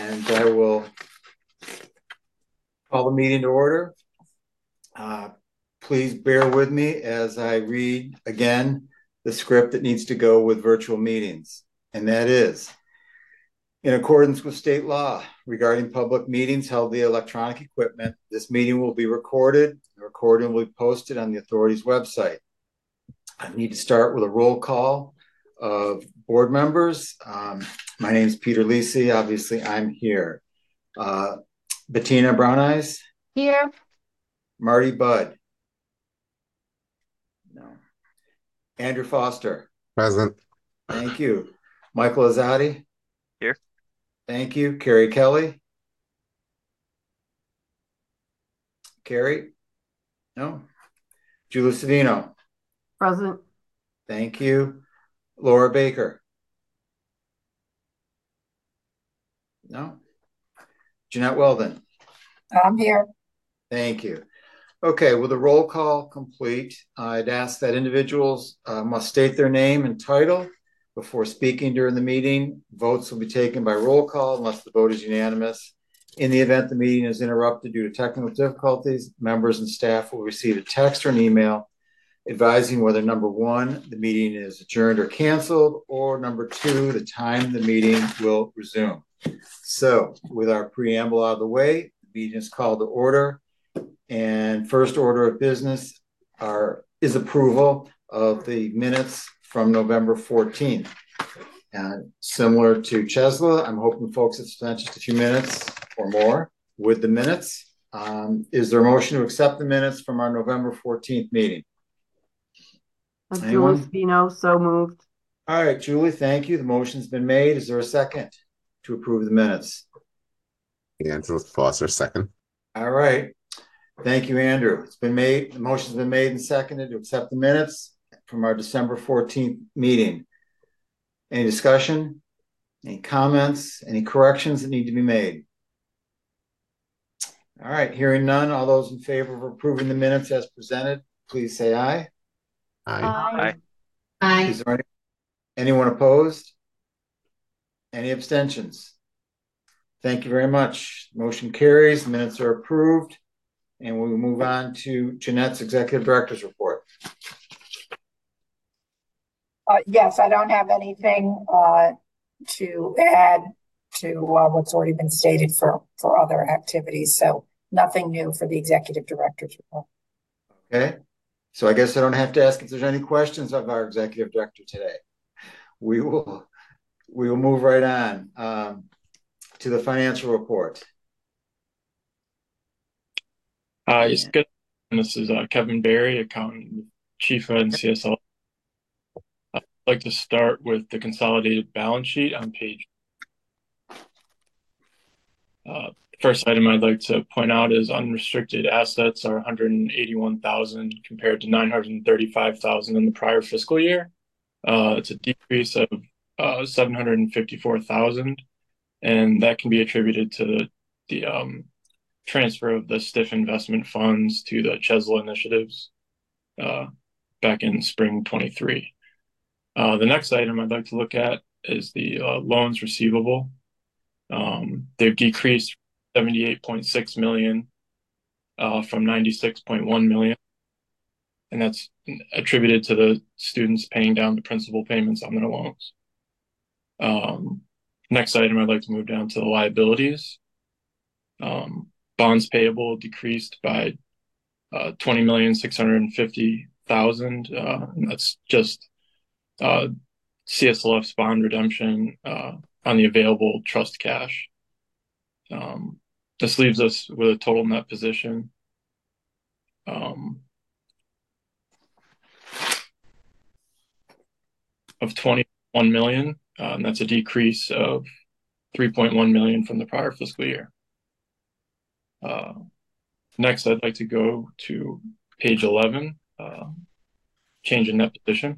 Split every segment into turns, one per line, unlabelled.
and I will call the meeting to order. Please bear with me as I read again the script that needs to go with virtual meetings, and that is, in accordance with state law regarding public meetings held via electronic equipment, this meeting will be recorded. The recording will be posted on the authority's website. I need to start with a roll call of board members. My name is Peter Lisi. Obviously, I'm here. Bettina Brown Eyes.
Here.
Marty Budd. No. Andrew Foster.
Present.
Thank you. Michael Azadi.
Here.
Thank you. Carrie Kelly. Carrie? No. Julie Savino.
Present.
Thank you. Laura Baker. No. Jeanette Weldon.
I'm here.
Thank you. Okay, with the roll call complete, I'd ask that individuals must state their name and title before speaking during the meeting. Votes will be taken by roll call unless the vote is unanimous. In the event the meeting is interrupted due to technical difficulties, members and staff will receive a text or an email advising whether number one, the meeting is adjourned or canceled, or number two, the time the meeting will resume. So with our preamble out of the way, the meeting is called to order. And first order of business is approval of the minutes from November 14th. Similar to Chesla, I'm hoping folks have spent just a few minutes or more with the minutes. Is there a motion to accept the minutes from our November 14th meeting?
Julie Spino, so moved.
All right, Julie, thank you. The motion's been made. Is there a second to approve the minutes?
Andrew Foster, second.
All right. Thank you, Andrew. It's been made. The motion's been made and seconded to accept the minutes from our December 14th meeting. Any discussion? Any comments? Any corrections that need to be made? All right. Hearing none, all those in favor of approving the minutes as presented, please say aye.
Aye.
Aye.
Is there anyone opposed? Any abstentions? Thank you very much. Motion carries. Minutes are approved. And we will move on to Jeanette's Executive Director's Report.
Yes, I don't have anything to add to what's already been stated for other activities. So nothing new for the Executive Director's Report.
Okay. So I guess I don't have to ask if there's any questions of our Executive Director today. We will move right on to the financial report.
Yes, good. And this is Kevin Berry, Accountant Chief at CSL. I'd like to start with the consolidated balance sheet on page. First item I'd like to point out is unrestricted assets are $181,000 compared to $935,000 in the prior fiscal year. It's a decrease of $754,000, and that can be attributed to the transfer of the STIF investment funds to the Chesla initiatives back in spring 23. The next item I'd like to look at is the loans receivable. They've decreased $78.6 million from $96.1 million, and that's attributed to the students paying down the principal payments on their loans. Next item I'd like to move down to the liabilities. Bonds payable decreased by $20,650,000. And that's just CSLF's bond redemption on the available trust cash. This leaves us with a total net position of $21 million, and that's a decrease of $3.1 million from the prior fiscal year. Next, I'd like to go to page 11, change in net position.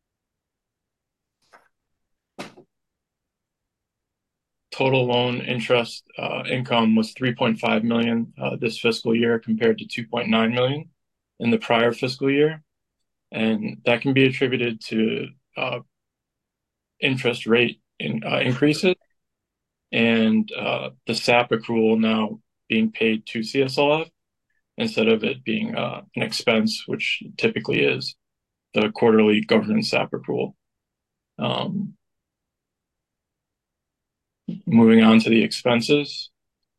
Total loan interest income was $3.5 million this fiscal year compared to $2.9 million in the prior fiscal year. And that can be attributed to interest rate increases and the SAP accrual now being paid to CSLF instead of it being an expense, which typically is the quarterly governance SAP accrual. Moving on to the expenses,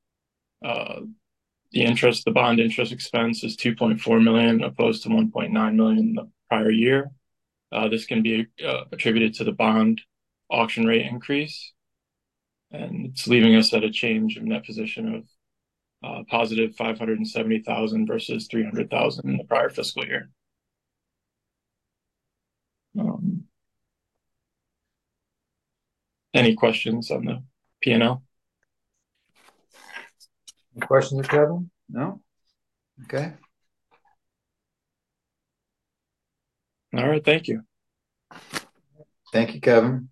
the bond interest expense is 2.4 million opposed to 1.9 million the prior year. This can be attributed to the bond auction rate increase, and it's leaving us at a change in net position of positive 570,000 versus 300,000 in the prior fiscal year. Any questions on the P&L?
Any questions, Kevin? No? Okay.
All right, thank you.
Thank you, Kevin.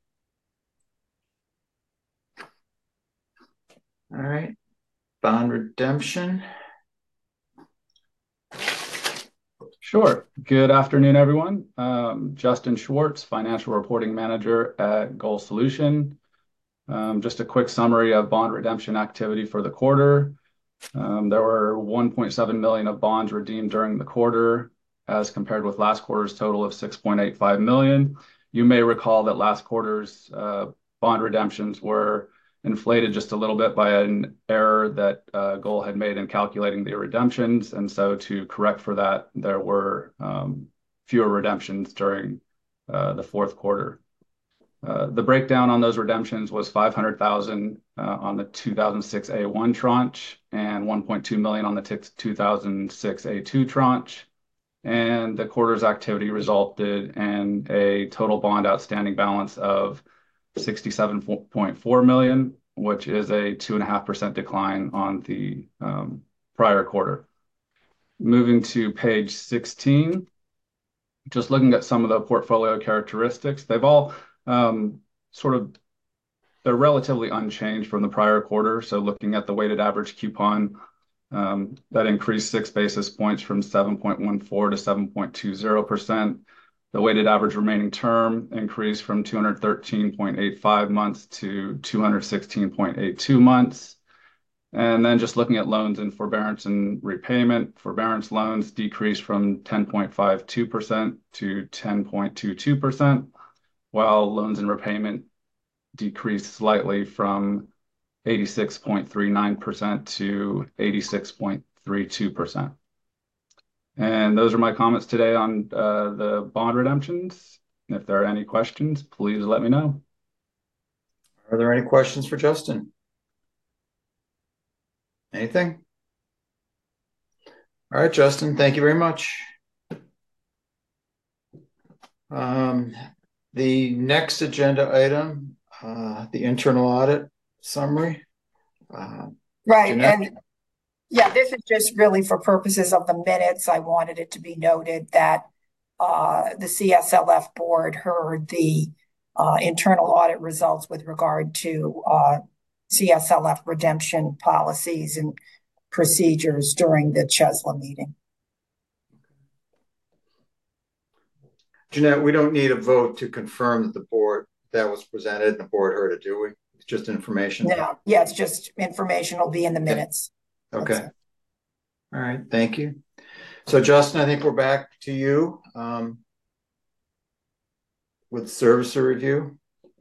All right. Bond redemption.
Sure. Good afternoon, everyone. Justin Schwartz, Financial Reporting Manager at Goal Solution. Just a quick summary of bond redemption activity for the quarter. There were 1.7 million of bonds redeemed during the quarter, as compared with last quarter's total of 6.85 million. You may recall that last quarter's bond redemptions were inflated just a little bit by an error that Goal had made in calculating the redemptions. And so to correct for that, there were fewer redemptions during the fourth quarter. The breakdown on those redemptions was 500,000 on the 2006 A1 tranche and 1.2 million on the 2006 A2 tranche. And the quarter's activity resulted in a total bond outstanding balance of 67.4 million, which is a 2.5% decline on the prior quarter. Moving to page 16, just looking at some of the portfolio characteristics, they've all they're relatively unchanged from the prior quarter. So looking at the weighted average coupon, that increased 6 basis points from 7.14 to 7.20%. The weighted average remaining term increased from 213.85 months to 216.82 months. And then just looking at loans in forbearance and repayment, forbearance loans decreased from 10.52% to 10.22%, while loans in repayment decreased slightly from 86.39% to 86.32%. And those are my comments today on the bond redemptions. If there are any questions, please let me know.
Are there any questions for Justin? Anything? All right, Justin, thank you very much. The next agenda item, the internal audit summary.
Right,
Jeanette?
and yeah, this is just really for purposes of the minutes. I wanted it to be noted that the CSLF board heard the internal audit results with regard to CSLF redemption policies and procedures during the CHESLA meeting.
Jeanette, we don't need a vote to confirm that the board that was presented and the board heard it, do we? It's just information.
No, yeah, it's just information will be in the minutes.
Okay. All right. Thank you. So, Justin, I think we're back to you with servicer review.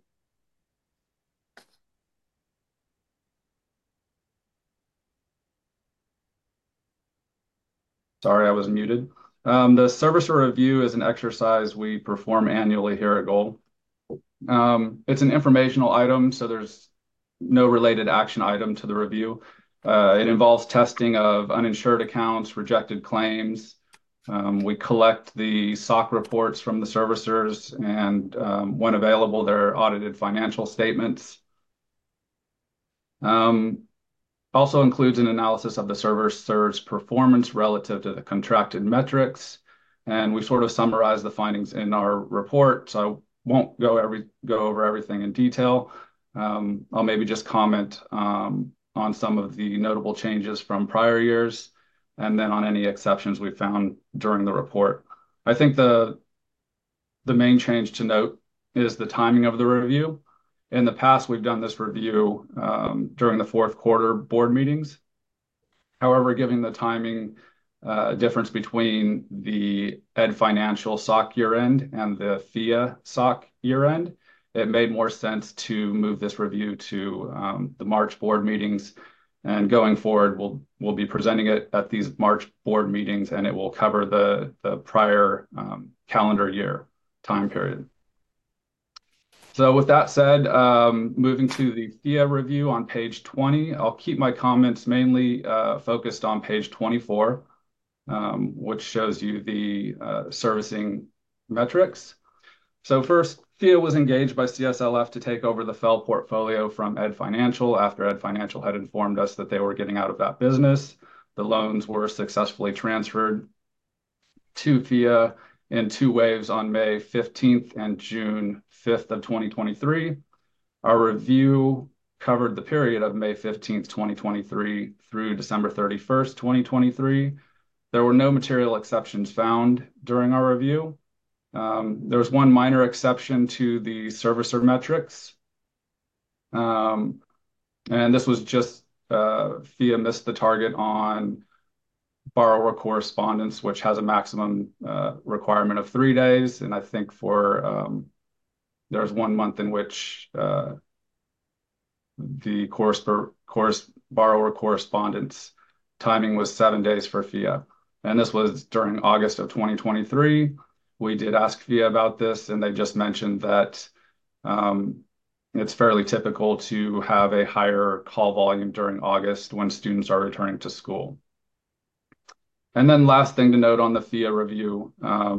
Sorry, I was muted. The servicer review is an exercise we perform annually here at Goal. It's an informational item, so there's no related action item to the review. It involves testing of uninsured accounts, rejected claims. We collect the SOC reports from the servicers, and when available, their audited financial statements. Also includes an analysis of the servicer's performance relative to the contracted metrics, and we sort of summarize the findings in our report, so I won't go over everything in detail. I'll maybe just comment on some of the notable changes from prior years, and then on any exceptions we found during the report. I think the main change to note is the timing of the review. In the past, we've done this review during the fourth quarter board meetings. However, given the timing difference between the Ed Financial SOC year end and the FIA SOC year end, it made more sense to move this review to the March board meetings. And going forward, we'll be presenting it at these March board meetings, and it will cover the prior calendar year time period. So with that said, moving to the FIA review on page 20, I'll keep my comments mainly focused on page 24, which shows you the servicing metrics. So first, FIA was engaged by CSLF to take over the FEL portfolio from Ed Financial after Ed Financial had informed us that they were getting out of that business. The loans were successfully transferred to FIA in 2 waves on May 15th and June 5th of 2023. Our review covered the period of May 15th, 2023 through December 31st, 2023. There were no material exceptions found during our review. There was one minor exception to the servicer metrics. And this was just FIA missed the target on borrower correspondence, which has a maximum requirement of 3 days. And I think for there's 1 month in which the borrower correspondence timing was 7 days for FIA. And this was during August of 2023. We did ask FIA about this, and they just mentioned that it's fairly typical to have a higher call volume during August when students are returning to school. And then last thing to note on the FIA review,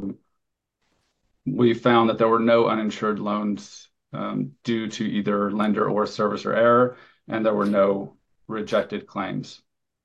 we found that there were no uninsured loans due to either lender or servicer error, and there were no rejected claims.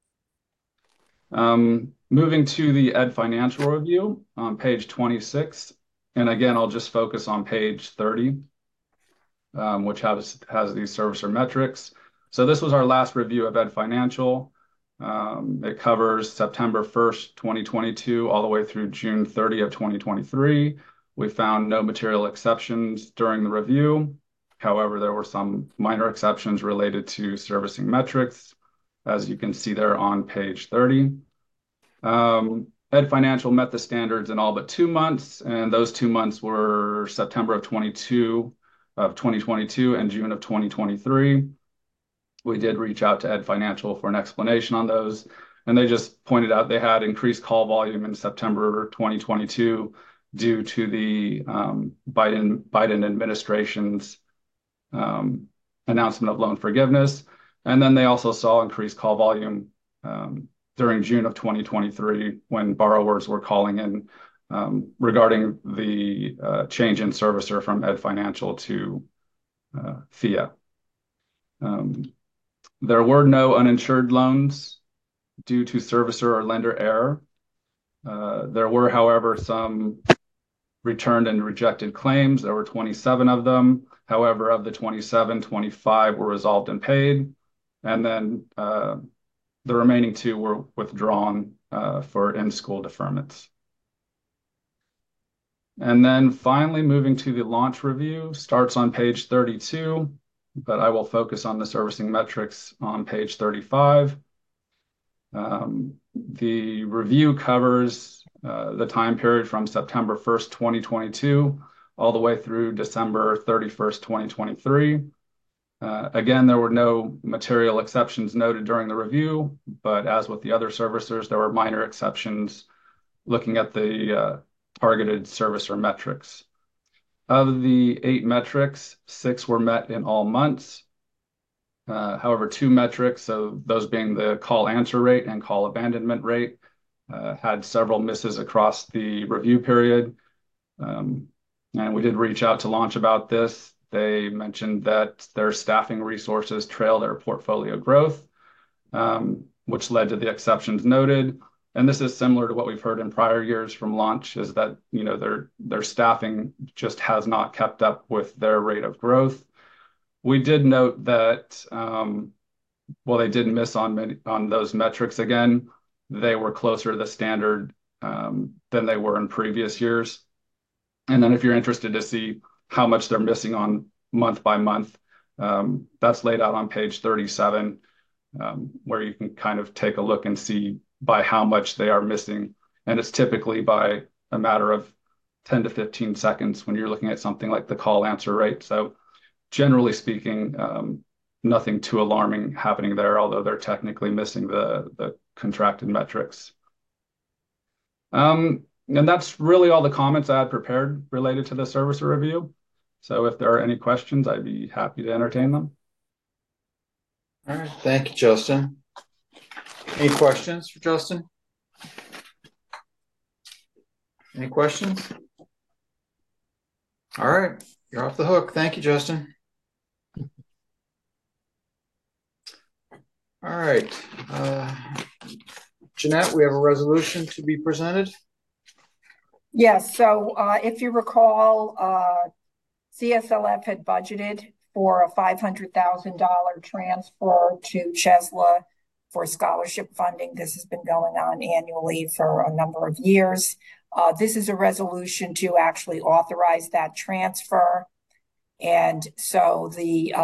Moving to the Ed Financial review on page 26, and again, I'll just focus on page 30, which has these servicer metrics. So this was our last review of Ed Financial. It covers September 1st, 2022, all the way through June 30 of 2023. We found no material exceptions during the review. However, there were some minor exceptions related to servicing metrics, as you can see there on page 30. Ed Financial met the standards in all but 2 months, and those 2 months were September of 2022 and June of 2023. We did reach out to Ed Financial for an explanation on those, and they just pointed out they had increased call volume in September 2022 due to the Biden administration's announcement of loan forgiveness. And then they also saw increased call volume during June of 2023 when borrowers were calling in regarding the change in servicer from Ed Financial to FIA. There were no uninsured loans due to servicer or lender error. There were, however, some returned and rejected claims. There were 27 of them. However, of the 27, 25 were resolved and paid. And then the remaining 2 were withdrawn for in-school deferments. And then finally, moving to the launch review, starts on page 32, but I will focus on the servicing metrics on page 35. The review covers the time period from September 1st, 2022, all the way through December 31st, 2023. Again, there were no material exceptions noted during the review, but as with the other servicers, there were minor exceptions looking at the targeted servicer metrics. Of the 8 metrics, 6 were met in all months. However, 2 metrics, so those being the call answer rate and call abandonment rate, had several misses across the review period. And we did reach out to Launch about this. They mentioned that their staffing resources trail their portfolio growth, which led to the exceptions noted. And this is similar to what we've heard in prior years from Launch, is that their staffing just has not kept up with their rate of growth. We did note that while they did miss on those metrics again, they were closer to the standard than they were in previous years. And then if you're interested to see how much they're missing on month by month, That's laid out on page 37, where you can kind of take a look and see by how much they are missing. And it's typically by a matter of 10 to 15 seconds when you're looking at something like the call answer rate. So generally speaking, nothing too alarming happening there, although they're technically missing the contracted metrics. And that's really all the comments I had prepared related to the servicer review. So if there are any questions, I'd be happy to entertain them.
All right, thank you, Justin. Any questions for Justin? Any questions? All right, you're off the hook. Thank you, Justin. All right, Jeanette, we have a resolution to be presented.
Yes, so if you recall, CSLF had budgeted for a $500,000 transfer to Chesla for scholarship funding. This has been going on annually for a number of years. This is a resolution to actually authorize that transfer. And so the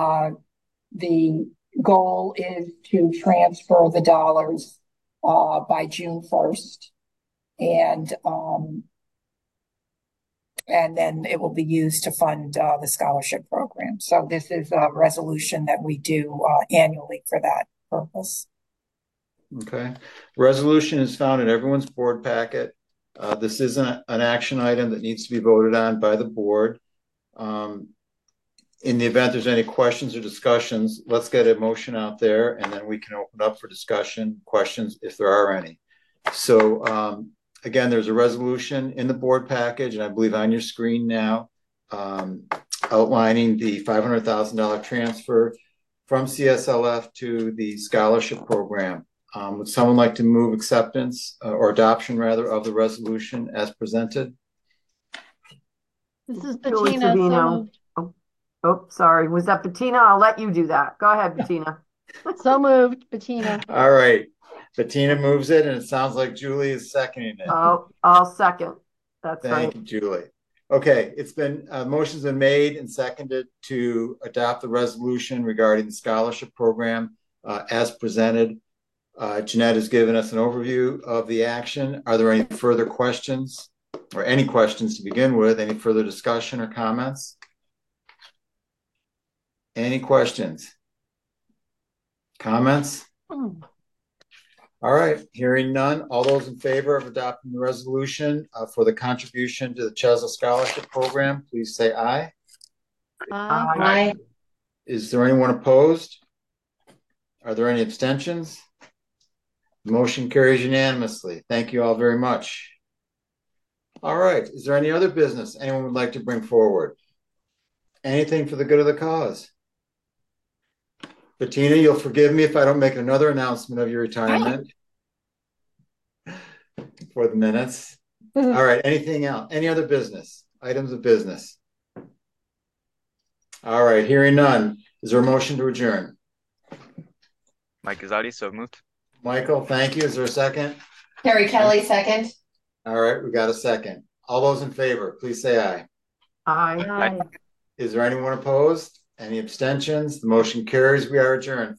goal is to transfer the dollars by June 1st. And then it will be used to fund the scholarship program. So this is a resolution that we do annually for that purpose.
Okay. Resolution is found in everyone's board packet. This is an action item that needs to be voted on by the board. In the event there's any questions or discussions, let's get a motion out there and then we can open up for discussion, questions if there are any. So again, there's a resolution in the board package, and I believe on your screen now, outlining the $500,000 transfer from CSLF to the scholarship program. Would someone like to move acceptance or adoption, rather, of the resolution as presented?
This is
Julie
Bettina.
Savino.
Oh, sorry. Was that Bettina? I'll let you do that. Go ahead, Bettina.
So moved, Bettina.
All right. Bettina moves it, and it sounds like Julie is seconding it.
Oh, I'll second. That's
Thank
right.
you, Julie. Okay, it's been motion's been made and seconded to adopt the resolution regarding the scholarship program as presented. Jeanette has given us an overview of the action. Are there any further questions or any questions to begin with? Any further discussion or comments? Any questions? Comments? All right, hearing none. All those in favor of adopting the resolution for the contribution to the Chesla Scholarship Program, please say aye.
Aye.
Is there anyone opposed? Are there any abstentions? The motion carries unanimously. Thank you all very much. All right, is there any other business anyone would like to bring forward? Anything for the good of the cause? Bettina, you'll forgive me if I don't make another announcement of your retirement for the minutes. All right, anything else? Any other business? Items of business? All right, hearing none. Is there a motion to adjourn?
Mike Gazzotti, so moved.
Michael, thank you. Is there a second?
Terry Kelly, second.
All right, we got a second. All those in favor, please say aye.
Aye.
Aye.
Is there anyone opposed? Any abstentions? The motion carries. We are adjourned.